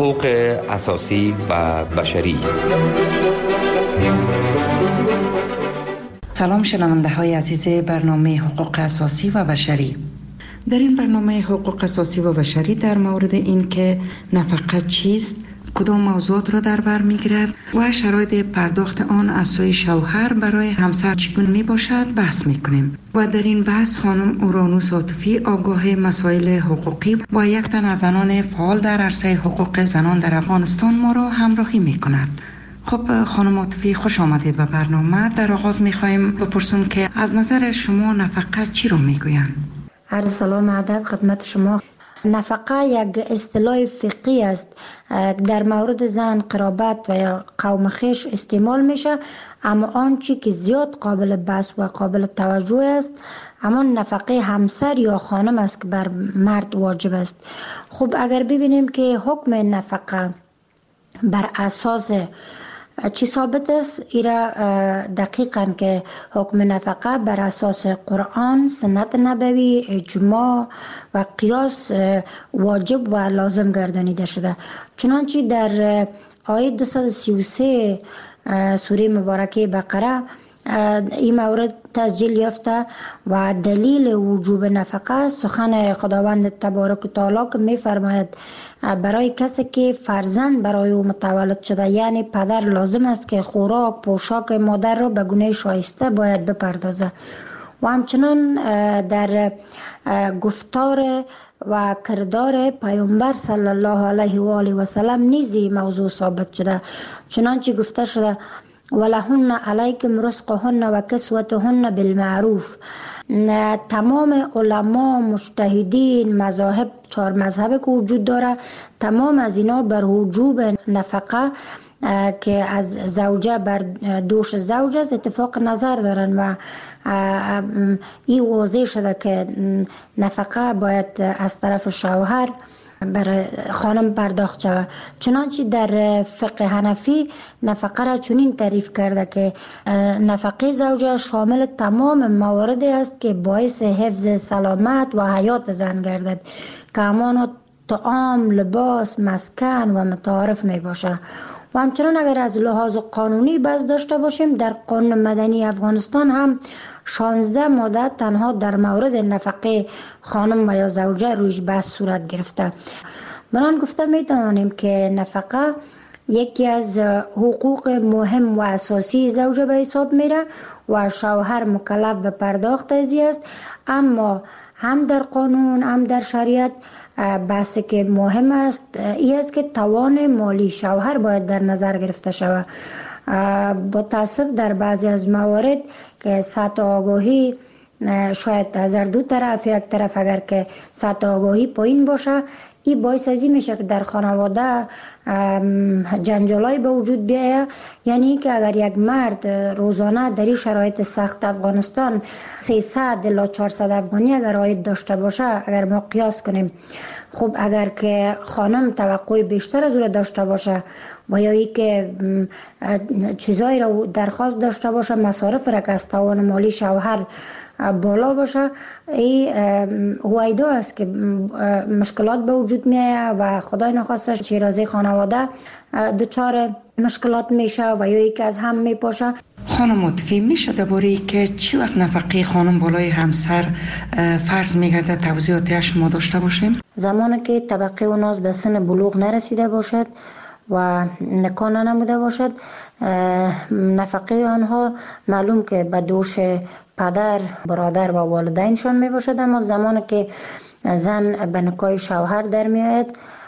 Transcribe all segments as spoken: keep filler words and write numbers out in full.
حقوق اساسی و بشری. سلام شنونده های عزیز برنامه حقوق اساسی و بشری. در این برنامه حقوق اساسی و بشری در مورد این که نفقه چیست، کدام موضوعات را در بر میگیرد و شرایط پرداخت آن از سوی شوهر برای همسر چگونه می باشد بحث میکنیم. و در این بحث خانم اورانوس عاطفی آگاه مسائل حقوقی و یک تن از زنان فعال در عرصه حقوق زنان در افغانستان ما را همراهی میکند. خب خانم عاطفی، خوش آمدید به برنامه. در آغاز میخوایم بپرسیم که از نظر شما نفقه چی را میگویند؟ عرض سلام ادب خدمت شما. نفقه یک اصطلاح فقهی است، در مورد زن، قرابت و یا قوم خویش استعمال میشه، اما آنچه که زیاد قابل بحث و قابل توجه است اما نفقه همسر یا خانم است که بر مرد واجب است. خب اگر ببینیم که حکم نفقه بر اساس چی ثابت است، ایرا دقیقاً که حکم نفقه بر اساس قرآن، سنت نبوی، اجماع و قیاس واجب و لازم گردانیده شده. چنانچه در آیه دویست و سی و سه سوره مبارکه بقره این مورد تسجیل یافته و دلیل وجوب نفقه سخن خداوند تبارک و تعالی که می فرماید برای کسی که فرزند برای او متولد شده، یعنی پدر، لازم است که خوراک، پوشاک مادر را به گونه شایسته باید بپردازه. و همچنان در گفتار و کردار پیامبر صلی الله علیه و آله و سلم نیز موضوع ثابت شده، چنانچه گفته شده ولهن علیکم رزقهن و کسوتهن بالمعروف. تمام علما، مجتهدین، مذاهب، چهار مذهب که وجود داره، تمام از اینا بر وجوب نفقه که از زوجه بر دوش زوج است اتفاق نظر دارن و این واضح شده که نفقه باید از طرف شوهر برای خانم پرداخت شود. چنانچه در فقه حنفی نفقه را چنین تعریف کرده که نفقه زوجه شامل تمام مواردی است که باعث حفظ سلامت و حیات زن گردد، که همان طعام، لباس، مسکن و متعارف می باشه. و همچنان اگر از لحاظ قانونی بحث داشته باشیم، در قانون مدنی افغانستان هم شانزده ماده تنها در مورد نفقه خانم و یا زوجه رویش بحث صورت گرفته. بران گفته می توانیم که نفقه یکی از حقوق مهم و اساسی زوجه به حساب میره و شوهر مکلف به پرداخت ازی است، اما هم در قانون هم در شریعت بحثی که مهم است این است که توان مالی شوهر باید در نظر گرفته شود. با تاسف در بعضی از موارد که سطح آگاهی شاید از دو طرف، یک طرف اگر که سطح آگاهی پایین باشه، این باعث ازی میشه که در خانواده جنجالای به وجود بیاید. یعنی که اگر یک مرد روزانه در این شرایط سخت افغانستان سیصد الی چهارصد افغانی اگر عاید داشته باشه، اگر ما قیاس کنیم، خب اگر که خانم توقع بیشتر از او داشته باشه و یا ای که چیزایی را درخواست داشته باشه، مصارف را که از توان مالی شوهر بالا باشه، این هویدا است که مشکلات به وجود میاد و خدای نخواسته شیرازه خانواده دچار مشکلات میشه و یا ای که از هم میپاشه. خانم عاطفی، میشه درباره که چی وقت نفقه خانم بالای همسر فرض میگرده توضیحاتش ما داشته باشیم؟ زمانی که طبقه اوناز به سن بلوغ نرسیده باشد و نکاح نموده باشد، نفقه آنها معلوم که به دوش پدر، برادر و والدینشان می باشد، اما زمانی که زن به نکاح شوهر در می آید،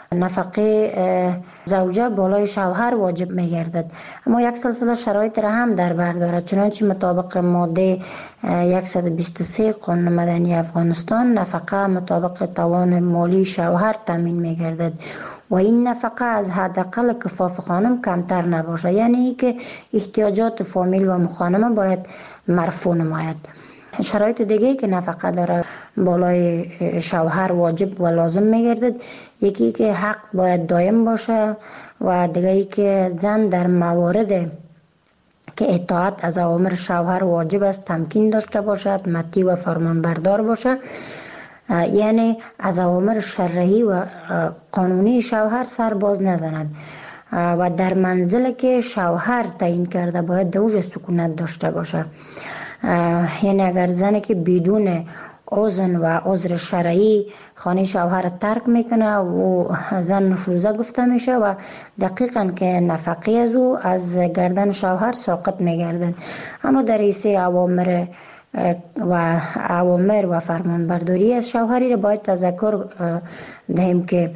نفقه زوجه بالای شوهر واجب می گردد. اما یک سلسله شرایط را هم در بر دارد، چنانچه مطابق ماده صد و بیست و سه قانون مدنی افغانستان نفقه مطابق توان مالی شوهر تامین می گردد و این نفقه از حداقل کفاف خانم کمتر نباشه، یعنی که احتیاجات فامیل و مخانمه باید مرفوع نماید. شرایط دیگه که نفقه داره بالای شوهر واجب و لازم میگردد، یکی که حق باید دائم باشه و دیگه که زن در موارد که اطاعت از اوامر شوهر واجب است تمکین داشته باشد، مطیع و فرمان بردار باشه. یعنی از اوامر شرعی و قانونی شوهر سر باز نزند و در منزل که شوهر تعیین کرده باید دوج سکونت داشته باشه. یعنی اگر زنی که بدون اذن و عذر شرعی خانه شوهر ترک میکنه و زن نشوزه گفته میشه و دقیقاً که نفقه از او از گردن شوهر ساقط میگردن. اما در ایسه اوامر و اوامر و فرمانبرداری از شوهری را باید تذکر دهیم که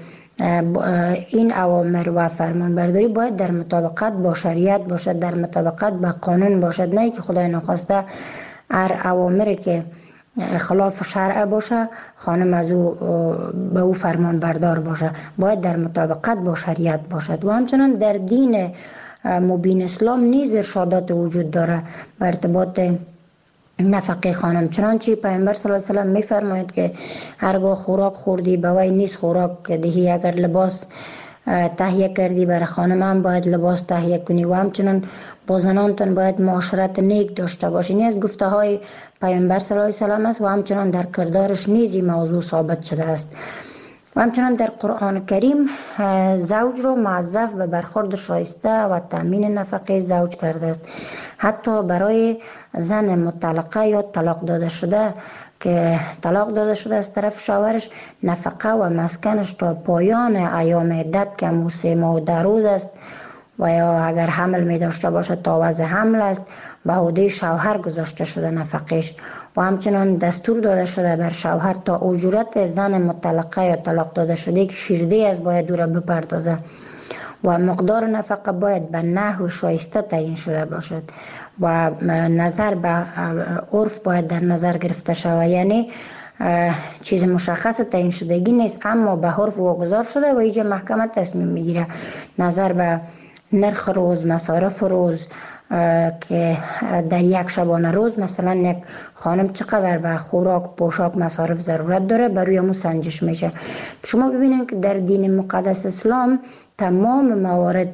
این اوامر و فرمانبرداری باید در مطابقت با شریعت باشد، در مطابقت با قانون باشد، نه که خدای نخواسته هر اوامری که خلاف شرع باشه خانم از او به او فرمان بردار باشه. باید در مطابقت با شریعت باشد. و همچنان در دین مبین اسلام نیز ارشادات وجود داره به ارتباط نفقه خانم، چنانچه پیامبر صلی الله علیه و سلم میفرماید که هرگاه خوراک خوردی به وی نیست خوراک دهی، اگر لباس تهیه کردی برای خانم هم باید لباس تهیه کنی و همچنان با زنانتون باید معاشرت نیک داشته باشی. این از گفته های پیامبر صلی الله علیه و سلم است و همچنان در کردارش نیز این موضوع ثابت شده است. و همچنان در قرآن کریم زوج را موظف به برخورد شایسته و تامین نفقه زوج کرده است. حتی برای زن مطلقه یا طلاق داده شده که طلاق داده شده از طرف شوهرش، نفقه و مسکنش تا پایان ایام عدت که همون سه ماه و ده روز است و یا اگر حمل می داشته باشه تا وضع حمل است به عهده شوهر گذاشته شده نفقش. و همچنان دستور داده شده بر شوهر تا اجورت زن مطلقه یا طلاق داده شده که شیرده از باید او را بپردازه و مقدار نفقه باید به نحو شایسته تعیین شده باشد و نظر به عرف باید در نظر گرفته شود. یعنی چیز مشخص تعیین شدگی نیست اما به عرف واگذار شده و اینجا محکمه تصمیم میگیره نظر به نرخ روز، مصارف روز که در یک شبانه روز مثلا یک خانم چقدر به خوراک، پوشاک، مصارف ضرورت داره بر روی همون سنجش میشه. شما ببینید که در دین مقدس اسلام تمام موارد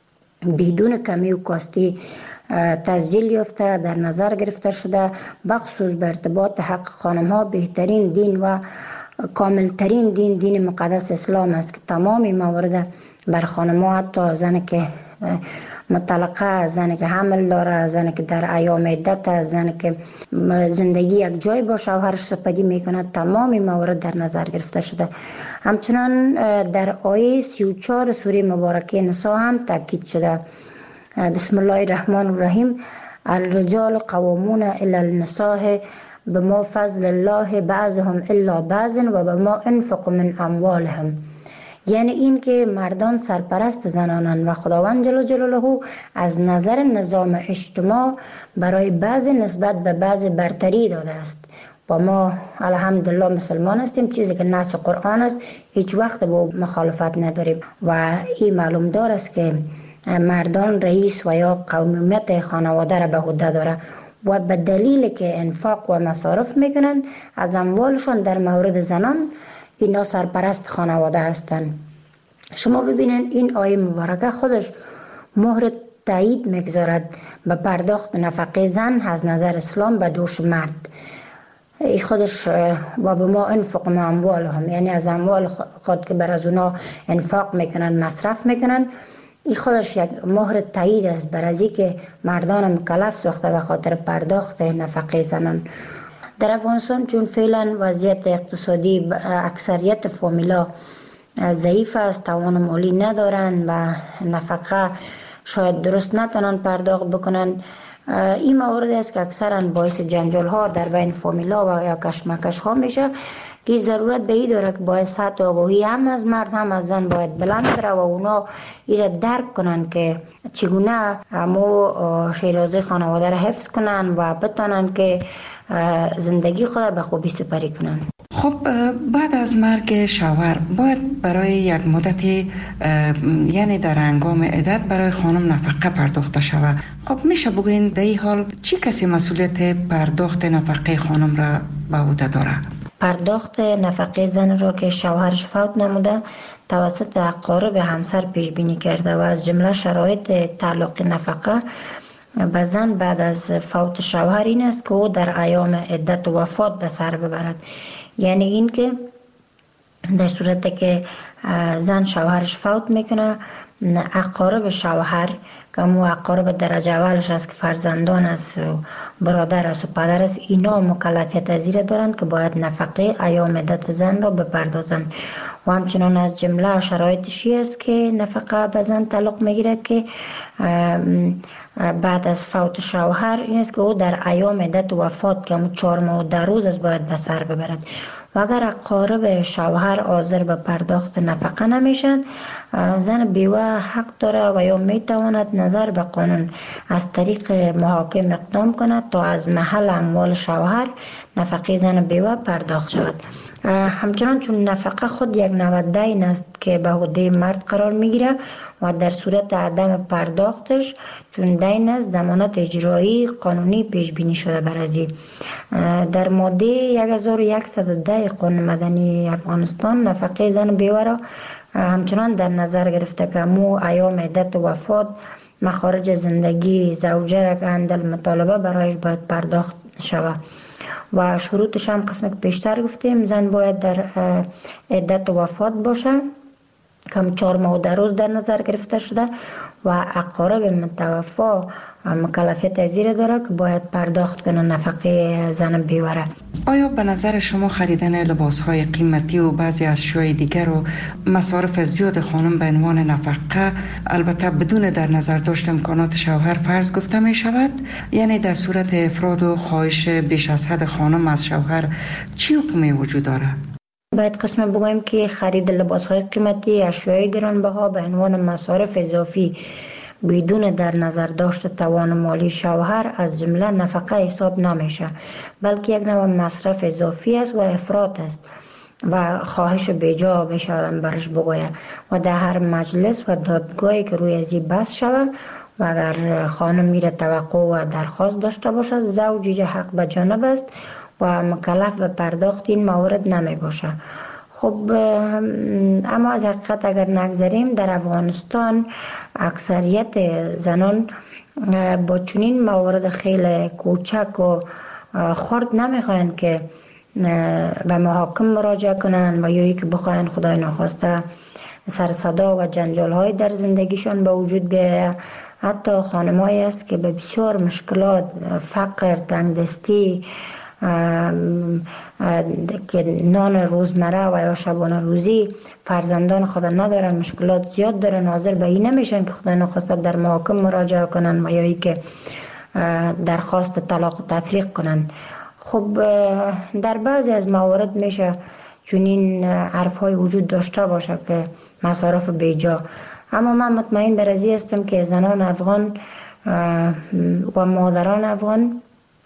بدون کمی و کاستی تسجیل یافته در نظر گرفته شده، بخصوص به ارتباط حق خانم ها بهترین دین و کاملترین دین دین مقدس اسلام است که تمامی موارد بر خانم ها، حتی زن که مطلقه، زن که حمل داره، زن که در ایام عدت، زن که زندگی یک جای با شوهرش سپری میکنه، تمامی موارد در نظر گرفته شده. همچنان در آیه سی و چهار سوره مبارکه نساء هم تاکید شده. بسم الله الرحمن الرحیم: الرجال قوامون الی النساء بما فضل الله بعضهم الا بعض و بما انفق من اموالهم. یعنی این که مردان سرپرست زنانند و خداوند جل جلاله از نظر نظام اجتماع برای بعض نسبت به بعض برتری داده است و ما الحمدلله مسلمان هستیم، چیزی که نص قرآن است هیچ وقت با مخالفت نداریم و این معلوم دار است که مردان رئیس و یا قومیت خانواده را به عهده داره و به دلیل که انفاق و مصارف میکنن از اموالشان در مورد زنان اینا سرپرست خانواده هستند. شما ببینید این آیه مبارکه خودش مهر تایید میگذارد به پرداخت نفقه زن از نظر اسلام به دوش مرد. ای خودش و به ما انفق ما اموالهم، یعنی از اموال خود که بر از اونا انفاق میکنن، مصرف میکنن، این خودش یک مهر تایید است بر از که مردان مکلف ساخته به خاطر پرداخت نفقه زنان. در افغانستان چون فعلا وضعیت اقتصادی اکثریت فامیلا ضعیف است، توان مالی ندارن و نفقه شاید درست نتونن پرداخت بکنن، این موارد است که اکثرا باعث جنجال ها در بین فامیلا و یا کشمکش ها میشه که ضرورت به این داره که باید سطح آگاهی هم از مرد هم از زن باید بلند بره و اونا ایره درک کنن که چگونه همو شیرازه خانواده را حفظ کنن و بتونن که زندگی خود به خوبی سپری کنن. خب بعد از مرگ شوهر باید برای یک مدت یعنی در هنگام عدت برای خانم نفقه پرداخته شود. خب میشه بگوین در این حال چی کسی مسئولیت پرداخت نفقه خانم را به عهده داره؟ پرداخت نفقه زن را که شوهرش فوت نموده توسط اقارب همسر پیش بینی کرده و از جمله شرایط تعلق نفقه به زن بعد از فوت شوهر این است که او در ایام عدت و وفات به سر ببرد. یعنی این که در صورتی که زن شوهرش فوت میکنه، اقارب شوهر که مو اقارب درجه اولش است که فرزندان است و برادر است و پدر است، اینا مکلفیت از زیر دارند که باید نفقه ایام عدت زن را بپردازند. و همچنان از جمله شرایطشی است که نفقه به زن تعلق میگیره که بعد از فوت شوهر این است که او در ایام عدت وفات که همون چهار ماه و ده روز است باید به سر ببرد. و اگر اقارب شوهر حاضر به پرداخت نفقه نمیشن، زن بیوه حق داره و یا میتواند نظر به قانون از طریق محاکم اقدام کند تا از محل اموال شوهر نفقه زن بیوه پرداخت شود. همچنان چون نفقه خود یک نوع دین است که به عهده مرد قرار میگیره و در صورت عدم پرداختش چون دین است ضمانت اجرایی قانونی پیش بینی شده بر ازی. در ماده هزار و صد و ده قانون مدنی افغانستان نفقه زن بیوه را همچنان در نظر گرفته که مو ایام عدت وفات مخارج زندگی زوجه را که اندل مطالبه برایش باید پرداخت شود و شروطش هم قسم که پیشتر گفتیم زن باید در عدت وفات باشه کم چهار ماه و ده روز در نظر گرفته شده و اقارب متوفا مکلفیت از زیر داره که باید پرداخت کنه نفقه زن بیوه. آیا به نظر شما خریدن لباس‌های قیمتی و بعضی اشیاء دیگر و مصارف زیاد خانم به عنوان نفقه البته بدون در نظر داشت امکانات شوهر فرض گفته می شود؟ یعنی در صورت افراد و خواهش بیش از حد خانم از شوهر چی حکمی وجود داره؟ باید قسم بگویم که خرید لباس‌های قیمتی، اشیاء گرانبها به عنوان مصارف اضافی بدون در نظر داشت توان مالی شوهر از جمله نفقه حساب نمیشه، بلکه یک نوع مصرف اضافی است و افراط است و خواهش بیجا میشه برش بگوید و در هر مجلس و دادگاهی که روی ازی بحث شود و اگر خانم میره توقع و درخواست داشته باشد زوج حق به جانب است و مکلف به پرداخت این موارد نمی باشه. خب اما از حقیقت اگر نگذاریم در افغانستان اکثریت زنان با چنین موارد خیلی کوچک و خرد نمیخواین که به محاکم مراجعه کنن و یا که بخواین خدای ناخواسته سر صدا و جنجال های در زندگیشان به وجود بیاید. حتی خانمایی است که به بسیار مشکلات فقر، تنگدستی که نان روزمره و یا شبانه روزی فرزندان خود ندارن، مشکلات زیاد دارن، حاضر به این نمیشن که خدا نخواسته در محاکم مراجعه کنن و یا ای که درخواست طلاق و تفریق کنن. خب در بعضی از موارد میشه چنین حرف های وجود داشته باشه که مصارف بیجا، اما من مطمئن بر ازی هستم که زنان افغان و مادران افغان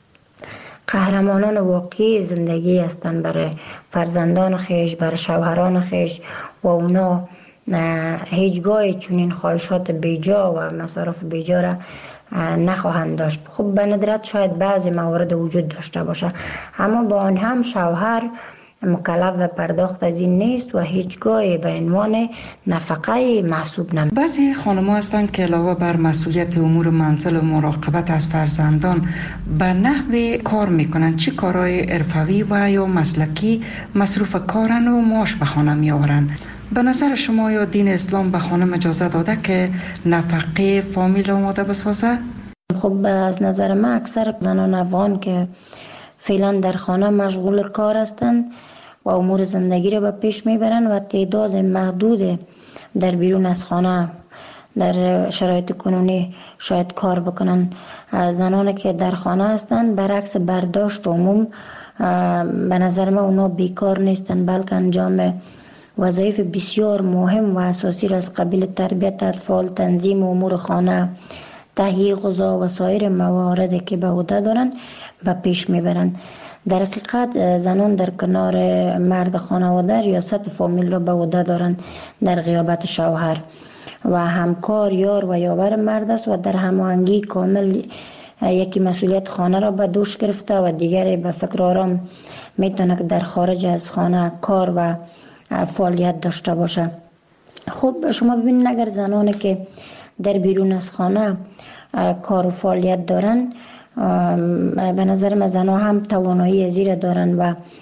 قهرمانان واقعی زندگی هستند برای فرزندان خیش، برای شوهران خیش و اونا هیچگاه چنین خواهشات بیجا و مصارف بیجا را نخواهند داشت. خب به ندرت شاید بعضی موارد وجود داشته باشه، اما با آن هم شوهر مکلف به پرداخت از این نیست و هیچگاه به عنوان نفقه محسوب نمی. بعضی خانم‌ها هستند که علاوه بر مسئولیت امور منزل و مراقبت از فرزندان به نحو کار میکنن، چه کارهای حرفوی و یا مسلکی مصروف کارن و معاش به خانه میآورن. به نظر شما یا دین اسلام به خانم اجازه داده که نفقه فامیل آماده بسازه؟ خب از نظر من اکثر زنان افغان که فعلا در خانه مشغول کار هستند و امور زندگی را به پیش میبرند و تعداد محدود در بیرون از خانه در شرایط کنونی شاید کار بکنن. زنانی که در خانه هستند برعکس برداشت عموم به نظر من اونا بیکار نیستند، بلکه انجام وظایف بسیار مهم و اساسی را از قبیل تربیت اطفال، تنظیم امور خانه، تهیه غذا و سایر مواردی که به عهده دارند به پیش میبرند. در حقیقت زنان در کنار مرد خانواده ریاست فامیل را به عهده دارند در غیابت شوهر و همکار، یار و یاور مرد است و در هماهنگی کامل یکی مسئولیت خانه را به دوش گرفته و دیگری به فکر آرام میتونه که در خارج از خانه کار و فعالیت داشته باشه. خب شما ببینید اگر زنانی که در بیرون از خانه کار و فعالیت دارن، به نظر من زنها هم توانایی زیر دارن و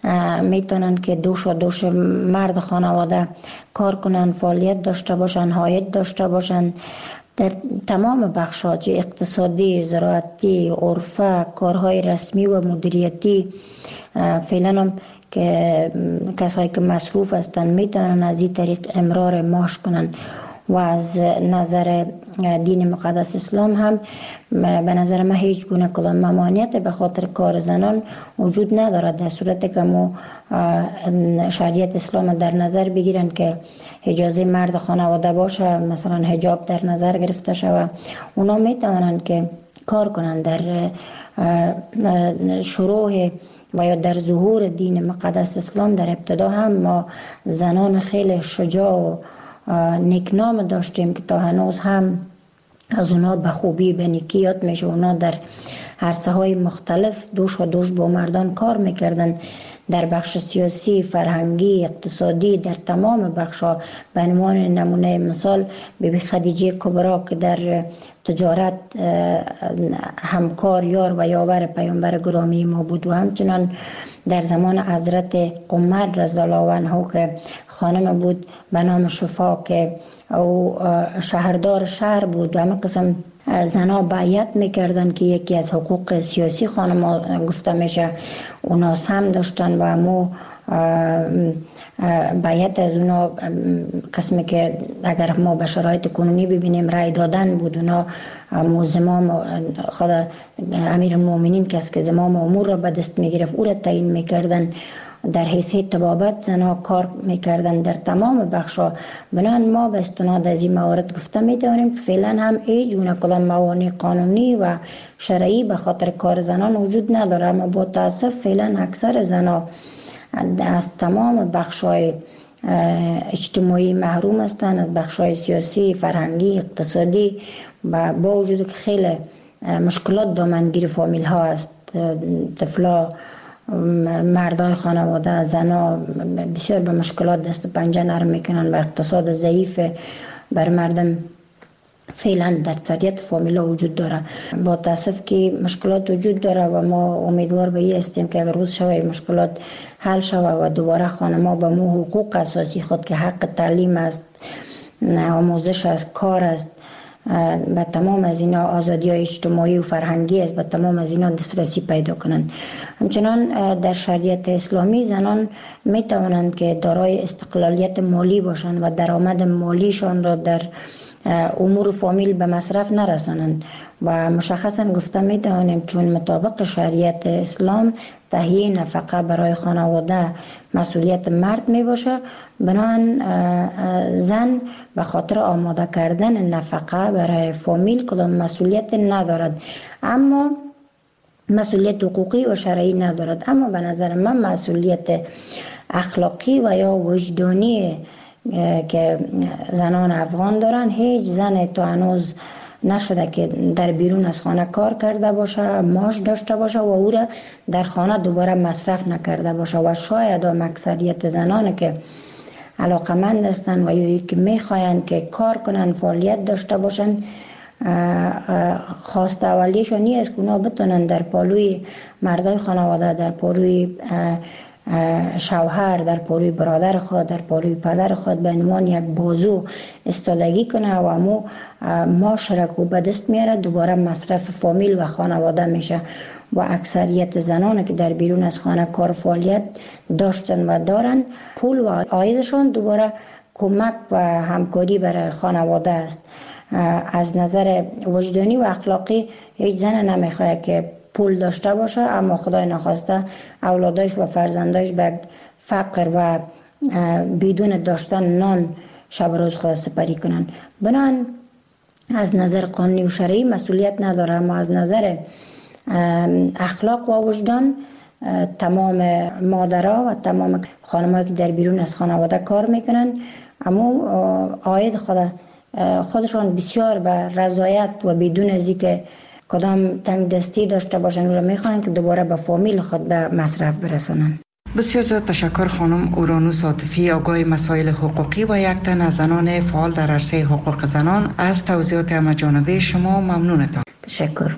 میتونن که دوش و دوش مرد خانواده کار کنن، فعالیت داشته باشن، عاید داشته باشن در تمام بخش‌ها، چه اقتصادی، زراعتی، عرفه، کارهای رسمی و مدیریتی. فعلا هم که کسایی که مصروف هستند میتونن از این طریق امرار معاش کنن و از نظر دین مقدس اسلام هم به نظر من هیچ گونه کدام ممانعت به خاطر کار زنان وجود ندارد، در صورتی که ما شریعت اسلام در نظر بگیرن که اجازه مرد خانواده باشه، مثلا حجاب در نظر گرفته شود، اونا میتونن که کار کنن. در شروع و یا در ظهور دین مقدس اسلام در ابتدا هم ما زنان خیلی شجاع و نیکنام داشتیم که تا هنوز هم از اونا به خوبی به نیکی یاد میشه. اونا در عرصه های مختلف دوش و دوش با مردان کار میکردن، در بخش سیاسی، فرهنگی، اقتصادی، در تمام بخش‌ها. به عنوان نمونه مثال بیبی خدیجه کبرا که در تجارت همکار، یار و یاور پیامبر گرامی ما بود، و همچنان در زمان حضرت عمر رضی الله عنه که خانم بود به نام شفا که او شهردار شهر بود، و همه قسم زنها بیعت میکردن که یکی از حقوق سیاسی خانم گفته میشه اونا هم داشتن، و همو بیعت از اونا قسمی که اگر ما به شرایط کنونی ببینیم رای دادن بود. اونا زمام خود امیر المؤمنین کس که زمام امور را به دست میگرفت او را تعیین میکردن. در حیثیت طبابت زنها کار میکردن در تمام بخشا. بنابراین ما به استناد از این موارد گفته میتونیم که فعلا هم هیچ گونه کدام موانع قانونی و شرعی به خاطر کار زنان وجود نداره، اما با تاسف فعلا اکثر زنها از تمام بخشای اجتماعی محروم هستند، از بخشای سیاسی، فرهنگی، اقتصادی، و با وجود که خیلی مشکلات دامنگیر فامیل ها است. طفلا، مردای خانواده، زنا بسیار به مشکلات دست و پنجه نرم میکنن و اقتصاد ضعیف بر مردم فعلا در اکثریت فامیلا وجود داره. با تاسف که مشکلات وجود داره و ما امیدوار به این هستیم که اگر روز شوه مشکلات حل شوه و دوباره خانما به مو حقوق اساسی خود که حق تعلیم است، آموزش است، کار است، به تمام از اینا آزادی های اجتماعی و فرهنگی است، به تمام از اینا دسترسی پیدا کنند. همچنان در شریعت اسلامی زنان می توانند که دارای استقلالیت مالی باشند و درآمد مالیشان را در امور فامیل به مصرف نرسانند، و مشخصا گفته می توانیم چون مطابق شریعت اسلام تهیه نفقه برای خانواده مسئولیت مرد می باشه، بنابراین زن به خاطر آماده کردن نفقه برای فامیل کدام مسئولیت ندارد، اما مسئولیت حقوقی و شرعی ندارد. اما به نظر من مسئولیت اخلاقی و یا وجدانی که زنان افغان دارن، هیچ زن تا هنوز نشده که در بیرون از خانه کار کرده باشه، معاش داشته باشه و او را در خانه دوباره مصرف نکرده باشه. و شاید هم اکثریت زنان که علاقمند هستند و یا که میخواین که کار کنن، فعالیت داشته باشن، خواست اولیشون نیست که اونا بتونن در پالوی مردای خانواده، در پالوی شوهر، در پالوی برادر خود، در پالوی پدر خود به عنوان یک بازو استادگی کنه و مو معاشرت به دست میاره، دوباره مصرف فامیل و خانواده میشه. و اکثریت زنان که در بیرون از خانه کار فعالیت داشتن و دارن، پول و عایدشان دوباره کمک و همکاری برای خانواده است. از نظر وجدانی و اخلاقی هیچ زن نمیخواد که پول داشته باشه اما خدای نخواسته اولادش و فرزندش به فقر و بدون داشتن نان شب روز خود سپری کنن. بنان از نظر قانونی و شرعی مسئولیت نداره، اما از نظر اخلاق و وجدان تمام مادرها و تمام خانم‌هایی که در بیرون از خانواده کار میکنن، اما عاید خود خودشان بسیار به رضایت و بدون از اینکه کدام تنگ دستی داشته باشن و میخوان که دوباره به فامیل خود به مصرف برسانن. بسیار زیاد تشکر خانم اورانوس عاطفی، آگاه مسائل حقوقی و یک تن از زنان فعال در عرصه حقوق زنان. از توضیحات همه‌جانبه شما ممنونتان. تشکر.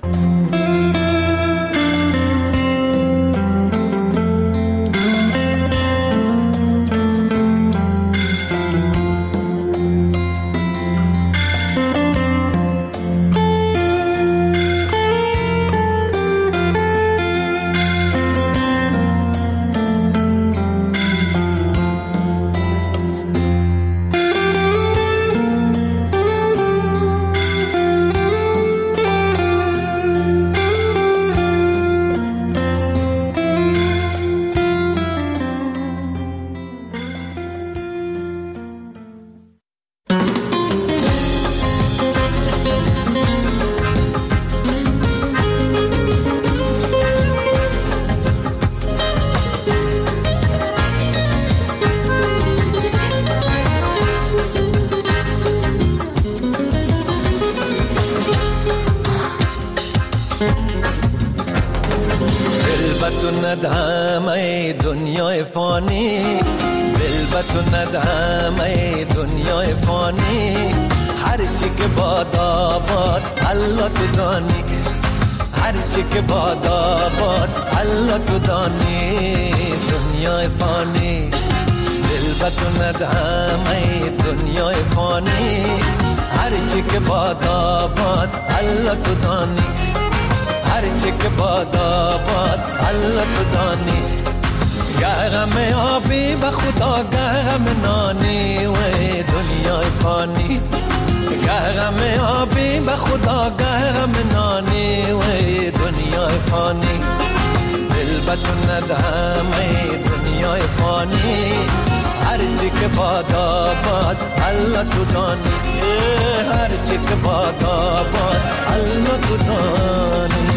ندهم ای دنیای فانی، دل به تو ندهم ای دنیای فانی. هرچی که باد آباد الله تو دانی، هرچی که باد آباد الله تو دانی. دنیای فانی دل به تو ندهم ای دنیای فانی، هرچی که باد آباد الله تو دانی، هرچی که باد آباد الله تو دانی. گرم آبی به خدا گرم نانی و دنیای فانی، گرم آبی به خدا گرم نانی و دنیای فانی. دل به تو ندهم ای دنیای فانی، هرچی که باد آباد الله تو دانی، هرچی که باد آباد الله تو دانی.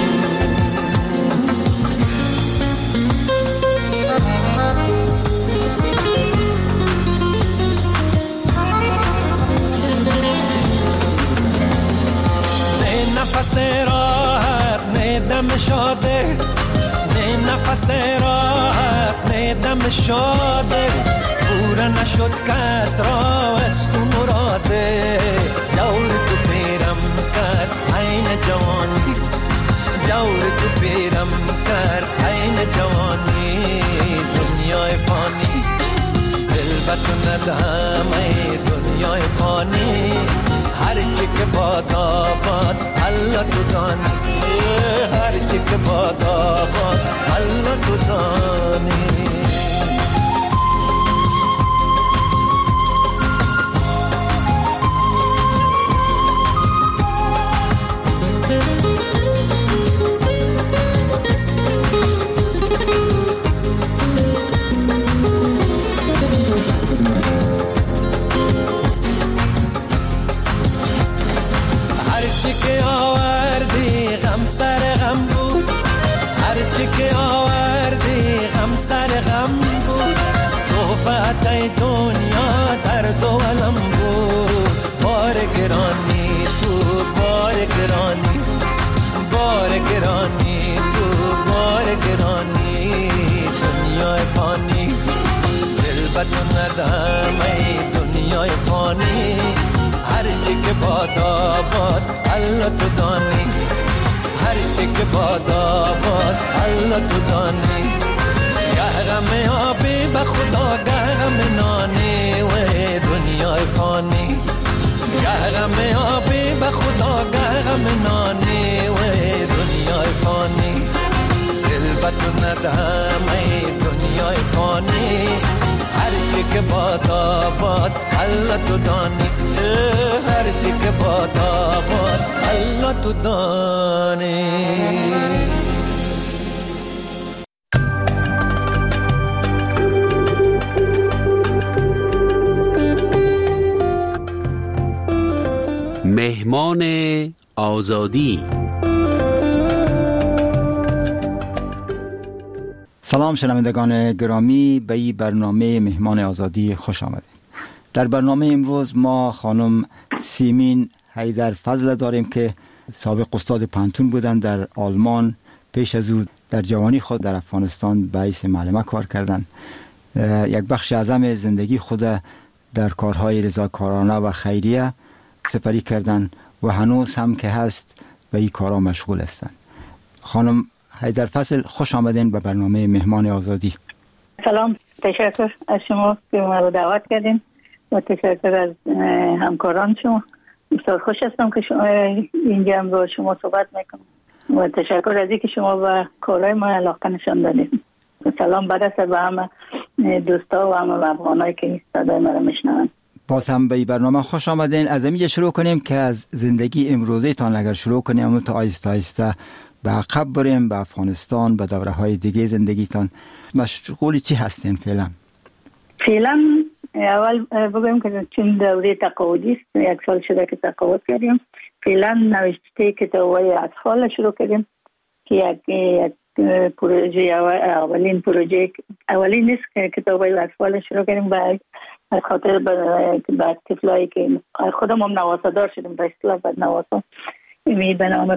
نه نفس راحت نه دم شاده، نه نفس راحت نه دم شاده. پورا نشد کس را از تو مراده، جور تو پیرم کرد عین جوانی، جور تو پیرم کرد عین جوانی. دنیای فانی دل به تو ندهم ای دنیای فانی، هرچی که باد آباد الله تو دانی، هرچی که باد آباد الله تو دانی. سر غم بود، هرچی که آوردی غم سر غم بود. توفت ای دنیا در دولم بود، بار گرانی تو بار گرانی، بار گرانی تو بار گرانی. دنیای فانی دل به تو ندهم ای دنیای فانی، هرچی که باد آباد الله تو دانی، هرچی که باد آباد الله تو دانی. گرم آبی به خدا گرم نانی و دنیای فانی، گرم آبی به خدا گرم نانی و دنیای فانی. دل به تو ندهم ای دنیای فانی، هرچی که باد آباد الله تو دانی، هرچی که باد آباد الله تو دانی. مهمان آزادی. سلام شنوندگان گرامی، به این برنامه مهمان آزادی خوش آمدید. در برنامه امروز ما خانم سیمین حیدرفضل داریم که سابق استاد پانتون بودن در آلمان، پیش از او در جوانی خود در افغانستان به حیث معلمه کار کردند. یک بخش اعظم زندگی خود در کارهای رضاکارانه و خیریه سپری کردند و هنوز هم که هست به این کارها مشغول هستند. خانم حیدرفضل خوش آمدین به برنامه مهمان آزادی. سلام، تشکر از شما که ما رو دعوت کردین و تشکر از همکاران شما. بسیار خوش هستم که شما اینجا با شما صحبت میکنم و تشکر از اینکه شما به کارهای ما علاقه نشان دادید. سلام برسه به همه دوستا و همه افغانایی که صدای ما رو میشنون. باز هم به این برنامه خوش آمدین. از اینجا شروع کنیم که از زندگی امروزی تان اگر شروع کنیم اما تا آیسته آیسته به عقب بریم، به افغانستان، به دوره های دیگه زندگیتان. مشغول چی هستین فعلا؟ فعلا اول بگویم که چون دوره تقاعدی است، یک سال شده که تقاعد کردیم. فعلا نوشته کتاب‌های اطفال شروع کردیم که یک یک پروژه اولین پروژه اولین نیست که کتاب‌های اطفال شروع کردیم به از خاطر به طفلایی که خودم هم نواسادار شدیم به اصطلاح بعد نواسا می به نام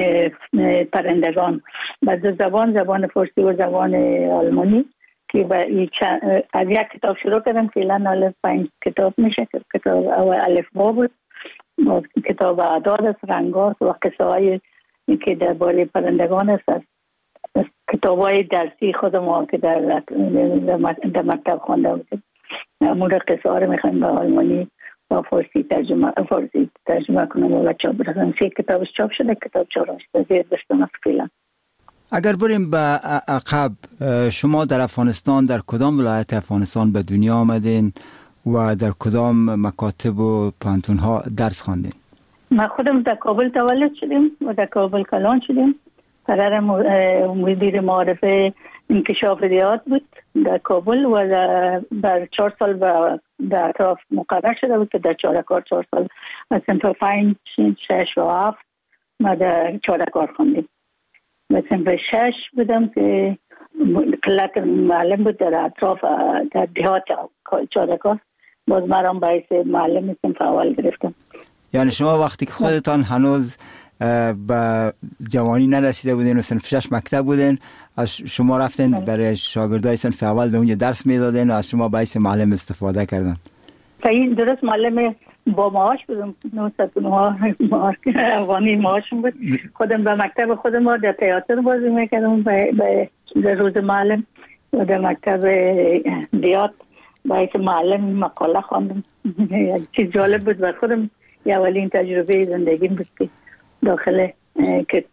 پرندگان با دو زبان، زبان فارسی و زبان آلمانی که از یک کتاب شروع کردم که الان الف پنج کتاب میشه. کتاب اول الف با بود، کتاب اعداد است، رنگات و قصه های که درباره پرندگان است، کتاب های درسی خود ما که در, در مکتب خوانده بودیم. امور قصه ها رو میخوایم به آلمانی و فارسی ترجمه فارسی ترجمه کنم و چاپ برسن. سه کتابش چاپ شده، کتاب چهارمش زیر دستم است فعلا. اگر بریم به عقب، شما در افغانستان در کدام ولایت افغانستان به دنیا آمدین و در کدام مکاتب و پانتون ها درس خواندین؟ ما خودم در کابل تولد شدیم و در کابل کلان شدیم. پدر مدیر معارفه انکشاف ریاض بود در کابل و در چهار سال در اطراف مقرر شده بود که در چهارکار چهار سال از صنف پنج شش و هفت ما در چهارکار خوندیم. و صنف شش بودم که قلت معلم بود در اطراف در دهات چهارکار، باز مرام باعث معلم صنف اول گرفتم. یعنی شما وقتی که خودتان هنوز به جوانی نرسیده بودین و صنف شش مکتب بودین، از شما رفتین برای شاگردای صنف اول در اونجا درس میدادین و از شما باعث معلم استفاده کردن؟ این درست معلم با معاش بودم، نهصد و نه افغانی معاشم بود. خودم به مکتب خودم ما در تئاتر بازی میکردم به روز معلم و در مکتب دیات باعث معلم مقاله خواندم. چیز جالب بود و خودم یه اولین تجربه زندگیم بود که داخل که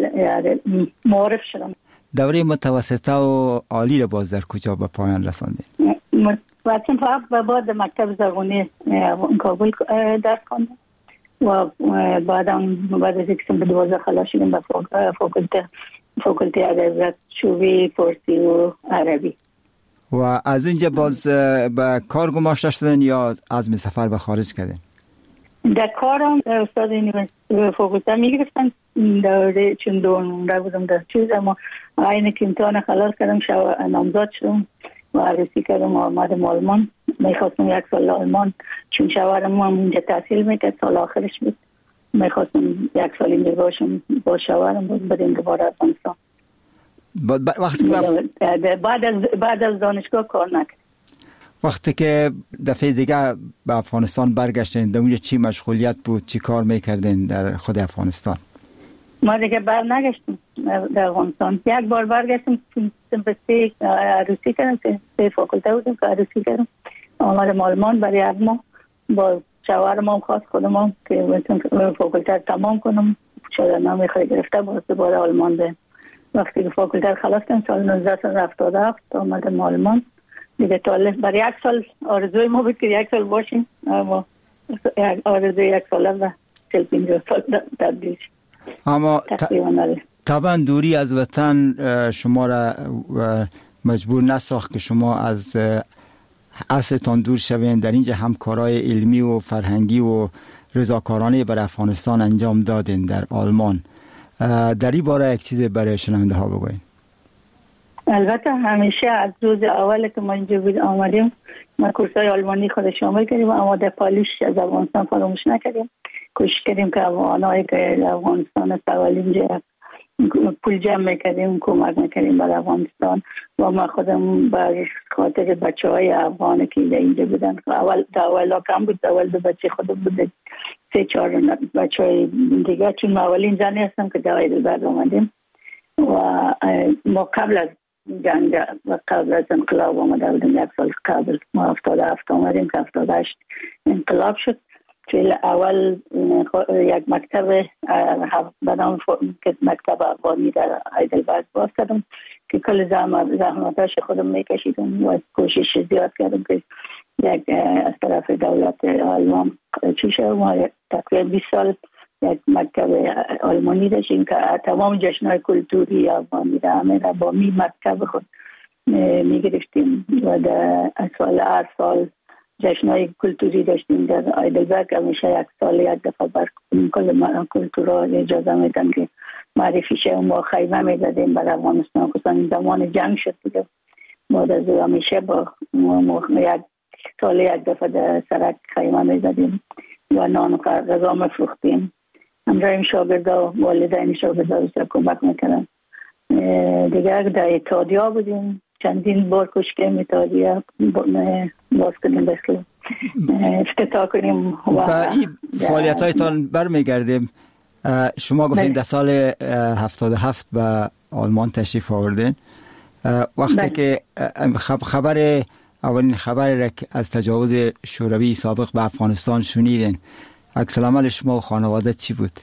معرف شدم. دوره متوسطه و عالی رو باز در کجا به پایان رساندین؟ وقتی فقط به بعد مکتب زرغونی کابل درس خواندم و بعدم بعد از اینکه به دوازده خلاص شدیم به فاکولته فاکولته ادبیات شعبه فارسی و عربی. و از اینجا باز به کار گماشته شدن یا عزم سفر به خارج کردین؟ در کارم استاد یونیورسیته فاکولته میگرفتن دوره چون دونده بودم در چیز، اما اینه که امتحان خلاص کردم شو نامزاد شدم و عروسی کردم و آمدم آلمان. میخواستم یک سال آلمان چون شوهرم هم اینجا تحصیل میکرد، سال آخرش بود. میخواستم یک سال اینجا باشم با شوهرم بود بریم دوباره افغانستان. وقتی بعد از بعد از دانشگاه کار نکرد. وقتی که دفعه دیگه به افغانستان برگشتین در اونجا چی مشغولیت بود، چی کار میکردین در خود افغانستان؟ ما دیگه بر نگشتیم در افغانستان. یک بار برگشتیم سمپستی عروسی کردم که سه فاکولته بودیم که عروسی کردم. آمدم آلمان برای یک ماه با شوهرم هم خواست خودم هم که فاکولته تمام کنم، شده نامی خیلی گرفته باز دوباره آلمان ده. وقتی که فاکولته خلاص کردم سال نوزده هفتاد و هفت آمدم آلمان دیگه. طالب برای یک سال آرزوی ما بود که یک سال باشیم، اما آرزوی یک ساله و چل پینجاه سال تبدیل شد. اما طبعا دوری از وطن شما را مجبور نساخت که شما از اصلتان دور شوین. در اینجا همکارای علمی و فرهنگی و رضاکارانه بر افغانستان انجام دادین در آلمان. در این باره یک چیز برای شنونده ها بگوین. البته همیشه از روز اول که ما اینجا بود آمدیم ما کورسای آلمانی خود شامل کردیم، اما در پالیش از افغانستان فراموش نکردیم. کوشش کردیم که افغانایی که در افغانستان است اول اینجا پول جمع میکردیم، کمک میکردیم بر افغانستان و ما خودم بر خاطر بچه های افغانی که اینجا بودن، اول در اول ها کم بود، اول دو بچه خودم بود، سه چهار بچه های دیگه، چون ما اولین زنی هستم که در هایدلبرگ آمدیم و ما قبل از جنگ و قبل از انقلاب آمده بودیم. یک سال قبل ما هفتاد و هفت آمدیم که هفتاد و هشت انقلاب شد. که اول یک مکتب به نام مکتب افغانی در هایدلبرگ باز کردم که کل زحمتاش خودم میکشیدم و کوشش زیاد کردم که یک از طرف دولت آلمان چی شد. ما تقریبا بیست سال یک مکتب آلمانی داشتیم که تمام جشنهای کلتوری افغانی را همه را با می مکتب خود میگرفتیم و در سال هر سال جشنهای کلتوری داشتیم در هایدلبرگ. همیشه یک سال یک دفعه بر کل کلتورها اجازه میدن که معرفی شه. ما خیمه میدادیم بر افغانستان، خصوصا زمان جنگ شد دیگه. بعد از همیشه با یک سال یک دفعه در سرک خیمه میدادیم و نان و غذا میفروختیم همراه این شاگردا و والدین شاگردا بیشتر کمک میکنن. دیگه در اتحادیه بودیم، چندین بار کشکیم اتحادیه باز کنیم بسیار افتتاح کنیم. و این فعالیت هایتان برمیگردیم. شما گفتین در سال هفتاد و هفت به آلمان تشریف آوردین. وقتی بله. که خبر اولین خبر را از تجاوز شوروی سابق به افغانستان شنیدین، عکس العمل شما و خانواده چی بود؟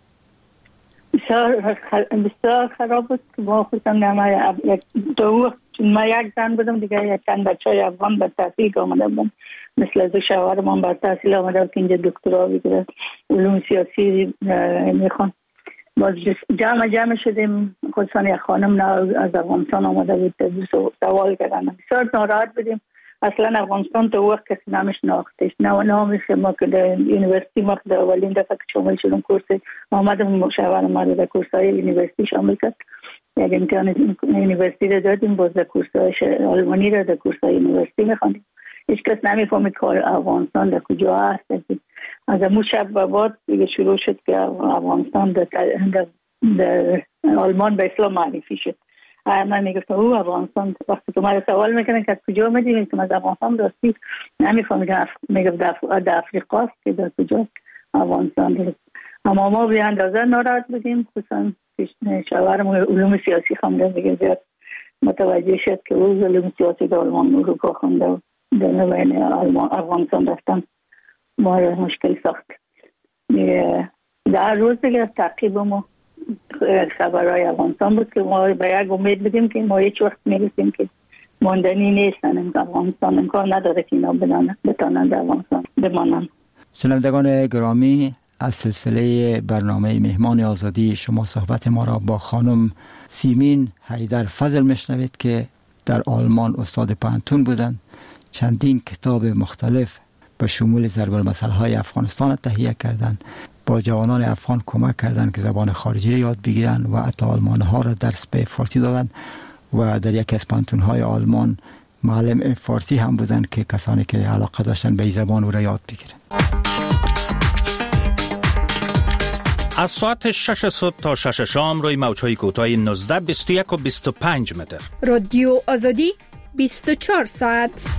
بسیار بسیار خراب بود. ما خودم نما یک دو ما یک زن بودم، دیگه یک چند بچه افغان به تحصیل آمده بودن، مثل از شوهرمان به تحصیل آمده بود که اینجا دکترا بگیره، علوم سیاسی میخوان. باز جمع جمع شدیم، خصوصا یک خانم از افغانستان آمده بود، سوال کردن. بسیار ناراحت بودیم. اصلا افغانستان تو وقت کسی نمیشناختش، نه نامیش ما که در یونیورسیتی ما در اولین دفعه که شامل شدم کورس آمدم، شوهر ما در کورس‌های یونیورسیتی شامل کرد. یک امتحان یونیورسیتی را دادیم، باز در کورس‌های آلمانی را در کورس‌های یونیورسیتی می‌خواندیم. هیچ کس نمی‌فهمید که افغانستان در کجا هست. از اون شب به بعد دیگه شروع شد که افغانستان در, در, در آلمان به اسلام معرفی شد. من میگفتم او افغانستان، وقتی که من سوال میکنن که از کجا آمدی، میگم از افغانستان. راستی نمیفهمیدم، میگم در افریقا است که در کجا افغانستان است. اما ما به اندازه ناراحت بودیم، خصوصا شوهرم علوم سیاسی خونده، دیگه زیاد متوجه شد که او علوم سیاسی در آلمان اروپا خونده و در نوین افغانستان رفتن ما را مشکل ساخت. در روز دیگه تعقیب ما خبرهای افغانستان بود که ما به یک امید بودیم که ما هیچ وقت میرسیم که ماندنی نیستن. افغانستان امکان نداره که اینا بتانن در افغانستان بمانن. شنوندگان گرامی، از سلسله برنامه مهمان آزادی شما صحبت ما را با خانم سیمین حیدر فضل میشنوید که در آلمان استاد پانتون بودند. چندین کتاب مختلف به شمول ضرب المثل های افغانستان تهیه کردند. با جوانان افغان کمک کردند که زبان خارجی را یاد بگیرند و حتی آلمان ها را درس به فارسی دادند و در یکی از پانتون های آلمان معلم فارسی هم بودند که کسانی که علاقه داشتن به این زبان او را یاد بگیرند. از ساعت شش صبح تا شش شام روی موج‌های کوتاه نوزده، بیست و یک و بیست و پنج متر. رادیو آزادی بیست و چهار ساعت.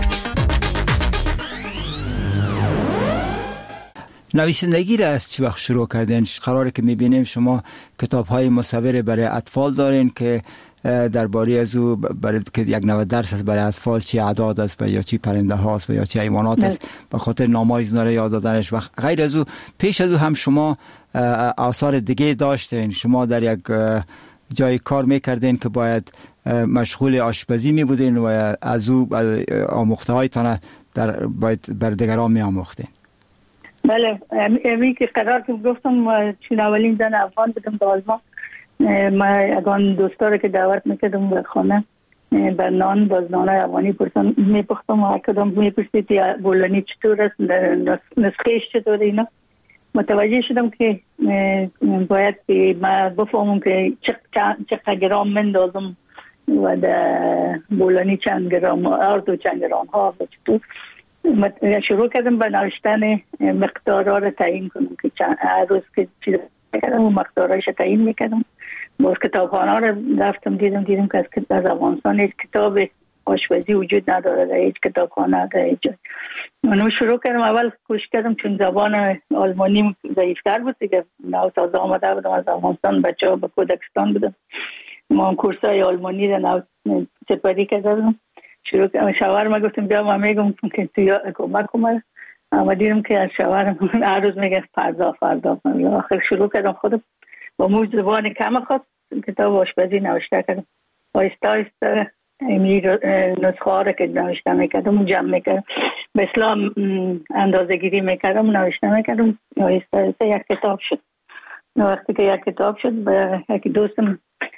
نویسندگی را از چی وقت شروع کردین؟ قراره که میبینیم شما کتاب‌های مصور برای اطفال دارین که درباره از او برای که یک نوع درس است برای اطفال، چی اعداد است یا چی پرنده هاست یا چی حیوانات است، به خاطر نام‌های اینا یاد دادنش. و غیر از او پیش از او هم شما آثار دیگه داشتین. شما در یک جای کار میکردین که باید مشغول آشپزی می بودین و از او آموخته هایتان در باید بر دیگران می آموختین. بله، امی که قرار که گفتم چون اولین زن افغان بودم در آلمان، ما اگان دوستا رو که دعوت میکردم به خانه بر نان باز نان افغانی پرسن میپختم و کدام میپرسید بولانی چطور است، نسخهش چطور اینا. متوجه شدم که باید که من بفهمم که چقدر گرام مندازم و در بولانی چند گرام آرد و چند گرام ها و چطور. شروع کردم به نوشتن مقدارها رو تعیین کنم که هر روز که چیز میکردم و مقدارهایش تعیین میکردم. باز کتابخانه رو رفتم دیدم دیدم که از افغانستان هیچ کتاب آشپزی وجود نداره در هیچ کتابخانه در هیچ جای. من شروع کردم، اول کوشش کردم چون زبان آلمانی ضعیفتر بود دیگه، نو تازه آمده بودم از افغانستان، بچه ها به کودکستان بودم، ما کورسای آلمانی رو نو سپری کردم. شروع کردم، شوهرم گفتم بیا ما میگم که تو کمک کنم، اما دیدم که از شوهرم هر روز میگه فردا فردا. آخر شروع کردم خودم با موج زبان کم خواست کتاب آشپزی نوشته کردم. آیسته آیسته این نسخه ها رو که نوشته میکردم جمع میکردم، به اسلام اندازه گیری میکردم نوشته میکردم. آیسته آیسته یک کتاب شد. وقتی که یک کتاب شد به یک دوستم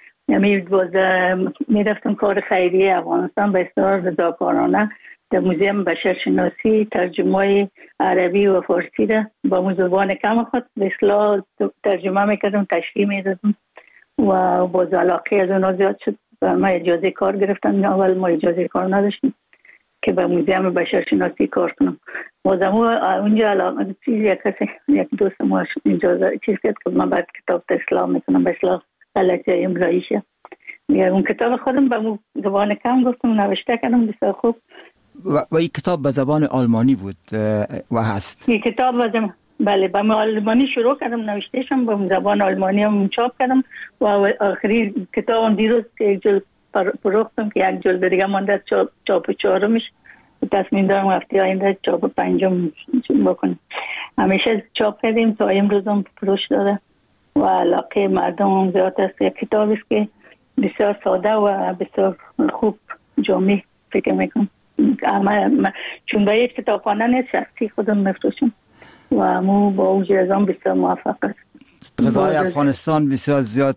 میرفتم کار خیریه افغانستان به اصطلاح رضاکارانه در موزیم بشرشناسی ترجمه عربی و فارسی را با زبان کم خود به اصطلاح ترجمه میکردم، تشریح میدادم و باز علاقه از اونها زیاد شد. ما اجازه کار گرفتم، اول ما اجازه کار نداشتیم که به موزیم بشرشناسی کار کنم. بازم اونجا علاقه چیزی یک کسی یک دوست ما اجازه چیز کرد که من بعد کتاب اصلاح میکنم به اصلاح غلطی املاییشه. اون کتاب خودم به زبان کم گفتم نوشته کردم بسیار خوب. و, و این کتاب به زبان آلمانی بود و هست. این کتاب بازم بله به آلمانی شروع کردم نوشتهشم، به زبان آلمانی هم چاپ کردم و آخری کتابم دیروز یک جلد فروختم که یک جلد دیگه مانده چاپ چاپ چهارمش. تصمیم دارم هفته آینده چاپ پنجم بکنم. همیشه چاپ کردیم تا امروز هم فروش داره و علاقه مردم هم زیاد است. یک کتابی است که بسیار ساده و بسیار خوب جامع فکر میکنم. اما چون به یک کتابخانه نیست، شخصی خودم میفروشم و مو با اوج ازام بسیار موفق است. غذای افغانستان بسیار زیاد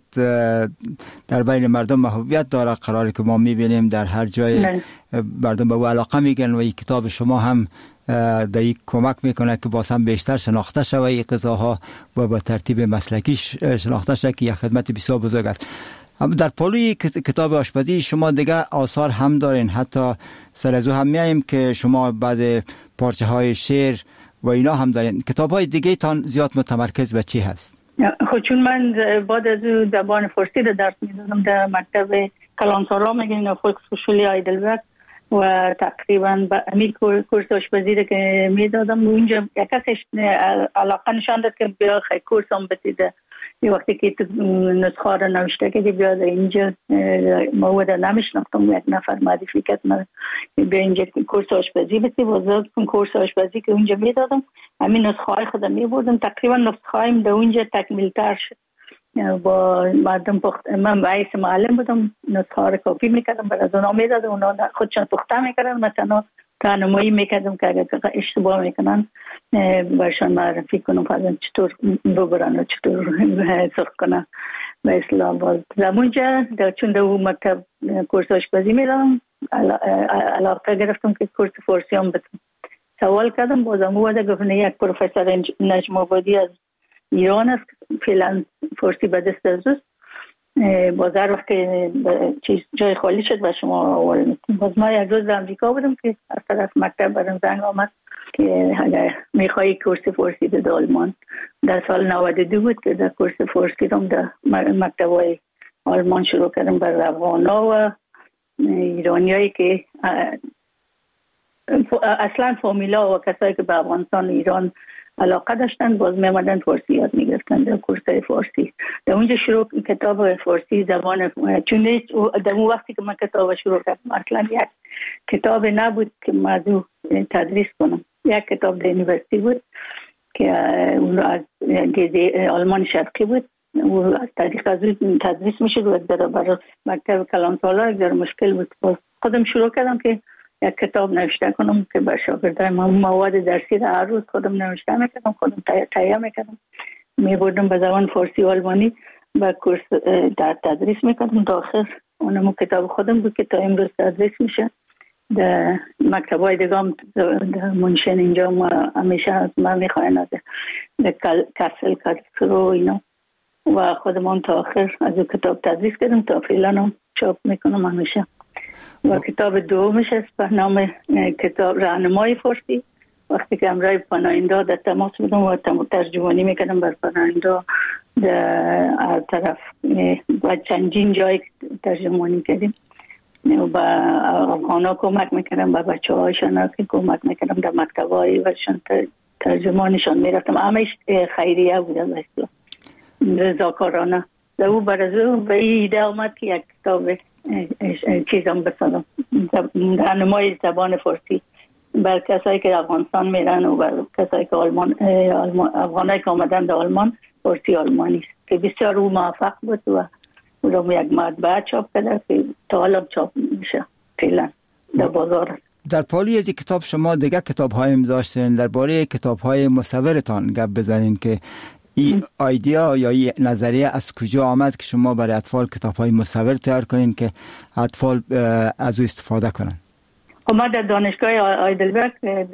در بین مردم محبوبیت داره، قراره که ما میبینیم در هر جای نه. مردم به او علاقه میگن و این کتاب شما هم در یک کمک میکنه که باز هم بیشتر شناخته شوه این غذاها و با ترتیب مسلکی شناخته شوه که یک خدمت بسیار بزرگ است. در پالوی کتاب آشپزی شما دیگه آثار هم دارین، حتی سر از او هم میاییم که شما بعد پارچه های شعر و اینا هم دارین. کتاب های دیگه تان زیاد متمرکز به چی هست؟ خب چون من بعد از زبان فارسی رو درس میدادم در مکتب کلانتارا میگن فولکسهوشولی هایدلبرگ و تقریبا به همین کورس آشپزی رو که میدادم اونجا یک کسش علاقه نشان داد که بیا خیلی کورس هم بتیده. یه وقتی که نسخه رو نوشته که بیا اینجا مواد نمیشناختم، یک نفر معرفی کرد من بیا اینجا کورس آشپزی بتی بازار کن. کورس آشپزی که اونجا میدادم همین نسخه های خودم میبردم، تقریبا نسخه هایم در اونجا تکمیل تر شد. با مردم پخت من باعث معلم بودم، نسخه ها رو کپی میکردم برای از اونا میدادم، اونا خودشان پخته میکردن، مثلا راهنمایی میکردم که اگر اشتباه میکنن برشان معرفی کنم فرضاً چطور ببرن و چطور سرخ کنن به اصلاح. باز زمونجا چون در اون مکتب کورس آشپزی میدادم علاقه گرفتم که کورس فارسی هم بتونم. سوال کردم بازم اومده گفتن یک پروفسور نجم آبادی از ایران است، فعلا فارسی به دست از اوست، باز هر وقت که چیز جای خالی شد و شما آورد. باز ما یک روز در امریکا بودم که از طرف مکتب برام زنگ آمد که اگر میخوایی کورس فارسی در آلمان. در سال نود و دو بود که در کورس فارسی رو در مکتب های آلمان شروع کردم برای افغانا و ایرانی هایی که اصلا فامیلا و کسایی که به افغانستان ایران علاقه داشتن باز میمدن فارسی یاد میگرفتن در کورسای فارسی. در اونجا شروع کتاب فارسی زبان، چون در اون وقتی که من کتاب شروع کردم اصلا یک کتاب نبود که موضوع تدریس کنم. یک کتاب در یونیورسیتی بود که اون از آلمان شرقی بود، و از طریق از اون تدریس میشد و در برای مکتب کلانتارا در مشکل بود. باز خودم شروع کردم که یک کتاب نوشته کنم که به شاگردای من مواد درسی را هر روز خودم نوشته میکردم، خودم تهیه میکردم، میبردم به زبان فارسی و آلمانی به کورس در تدریس میکردم. تا آخر اونم کتاب خودم بود که تا امروز تدریس میشه. در مکتبای دیگه هم در منشن اینجا ما همیشه از من میخواین از کسل کسرو اینا و خودم تا آخر از اون کتاب تدریس کردم تا فعلا هم چاپ میکنم همیشه. و کتاب دومش است به نام کتاب راهنمای فارسی. وقتی که امرای پناهنده در تماس بودم و ترجمانی میکردم بر پناهنده در طرف و چندین جای ترجمانی کردیم و با افغانا کمک میکردم، با بچه هایشان که کمک میکردم در مکتب های وشان ترجمانشان میرفتم. همش خیریه بودم اصلا رضاکارانه. در او برازو به این ایده آمد که یک کتاب چیزم بسازم راهنمای زبان فارسی بر کسایی که افغانستان میرن و بر کسایی که آلمان افغانایی که آمدن در آلمان فارسی آلمانی است که بسیار او موفق بود و او رو یک مطبعه چاپ کرده که تا حالا چاپ میشه فعلا در بازار. در پالی از کتاب شما دیگه کتاب هایم داشتین، درباره کتاب های مصورتان گپ بزنین که این ایده یا این نظریه از کجا آمد که شما برای اطفال کتاب‌های مصور تیار کنین که اطفال از او استفاده کنن؟ ما در دانشگاه هایدلبرگ